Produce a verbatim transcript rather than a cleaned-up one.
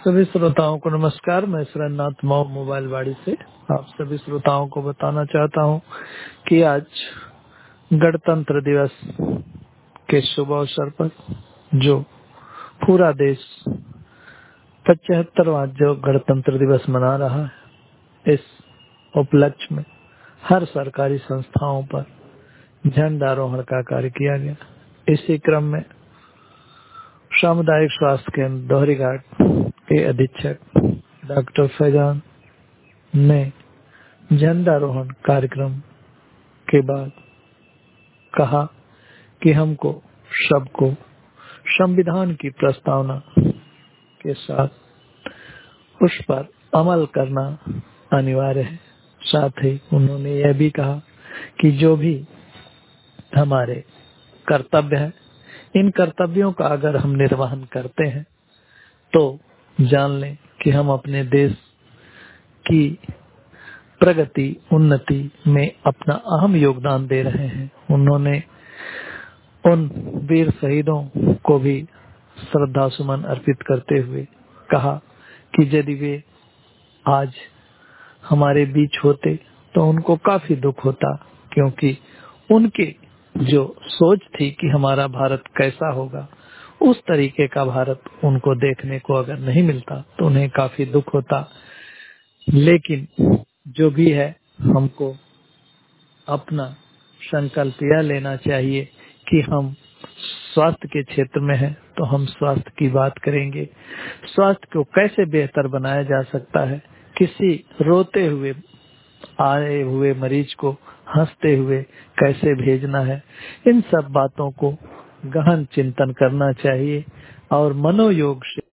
सभी श्रोताओं को नमस्कार। मैं सुरेंद्रनाथ मऊ मोबाइल वाड़ी से आप सभी श्रोताओं को बताना चाहता हूं कि आज गणतंत्र दिवस के शुभ अवसर पर जो पूरा देश पचहत्तरवां जो गणतंत्र दिवस मना रहा है, इस उपलक्ष्य में हर सरकारी संस्थाओं पर झंडारोहण का कार्य किया गया। इसी क्रम में सामुदायिक स्वास्थ्य केंद्र दोहरी घाट के अधीक्षक डॉक्टर फैजान ने झंडारोहण कार्यक्रम के बाद कहा कि हमको सबको संविधान की प्रस्तावना के साथ उस पर अमल करना अनिवार्य है। साथ ही उन्होंने यह भी कहा कि जो भी हमारे कर्तव्य है, इन कर्तव्यों का अगर हम निर्वहन करते हैं तो जान लें कि हम अपने देश की प्रगति उन्नति में अपना अहम योगदान दे रहे हैं। उन्होंने उन वीर शहीदों को भी श्रद्धा सुमन अर्पित करते हुए कहा कि यदि वे आज हमारे बीच होते तो उनको काफी दुख होता, क्योंकि उनके जो सोच थी कि हमारा भारत कैसा होगा, उस तरीके का भारत उनको देखने को अगर नहीं मिलता तो उन्हें काफी दुख होता। लेकिन जो भी है, हमको अपना संकल्प यह लेना चाहिए कि हम स्वास्थ्य के क्षेत्र में हैं तो हम स्वास्थ्य की बात करेंगे। स्वास्थ्य को कैसे बेहतर बनाया जा सकता है, किसी रोते हुए आए हुए मरीज को हंसते हुए कैसे भेजना है, इन सब बातों को गहन चिंतन करना चाहिए और मनोयोग से